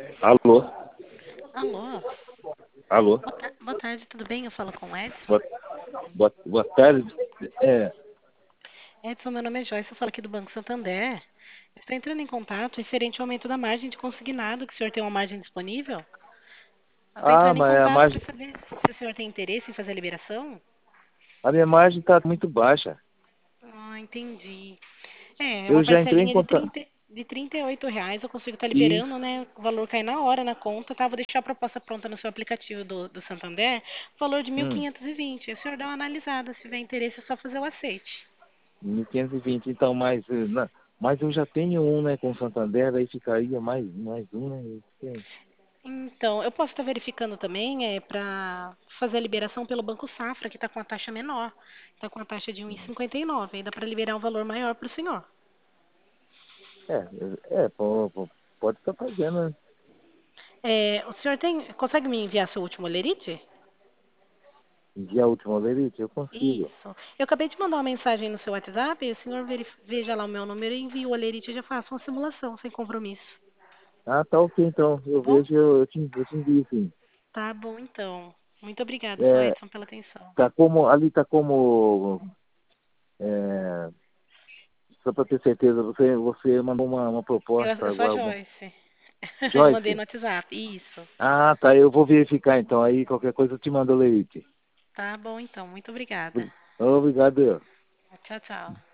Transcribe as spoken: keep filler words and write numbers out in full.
Alô? Alô, Alô? boa, ta- boa tarde, tudo bem? Eu falo com o Edson. Boa, boa, boa tarde. É, Edson, meu nome é Joyce, eu falo aqui do Banco Santander. Estou entrando em contato referente ao aumento da margem de consignado, que o senhor tem uma margem disponível. Estou ah, entrando em mas a contato para margem, saber se o senhor tem interesse em fazer a liberação. a minha margem está muito baixa. Ah, entendi. É, é uma Eu já entrei em parcelinha de contato. trinta, de trinta e oito reais, eu consigo estar liberando, Isso, né? O valor cai na hora na conta, tá? Vou deixar a proposta pronta no seu aplicativo do, do Santander, valor de mil hum, quinhentos e vinte. Aí o senhor dá uma analisada, se tiver interesse é só fazer o aceite. mil quinhentos e vinte. Então, mas, eh, na- mas eu já tenho um, né, com o Santander, aí ficaria mais, mais um, né? Sim. Então, eu posso estar verificando também é, para fazer a liberação pelo Banco Safra, que está com a taxa menor. Está com a taxa de um vírgula cinquenta e nove. Aí dá para liberar um valor maior para o senhor. É, é, é, pô, pô, pode estar fazendo, né? É, o senhor tem, consegue me enviar seu último olerite? E a última lerite, eu consigo. Isso. Eu acabei de mandar uma mensagem no seu WhatsApp, e o senhor verif- veja lá o meu número e envia o olerite e já faça uma simulação, sem compromisso. Ah, tá ok, então. Tá Eu bom? vejo, eu, eu, te, eu te envio, sim. Tá bom, então. Muito obrigada, seu É, Edson, pela atenção. tá como, ali tá como, é, só para ter certeza, você, você mandou uma, uma Eu, proposta eu sou a agora, uma Joyce. Eu mandei no Joyce? WhatsApp. Isso. Ah, tá, eu vou verificar então, aí qualquer coisa eu te mando o leite. Tá bom, então. Muito obrigada. Obrigado. Tchau, tchau.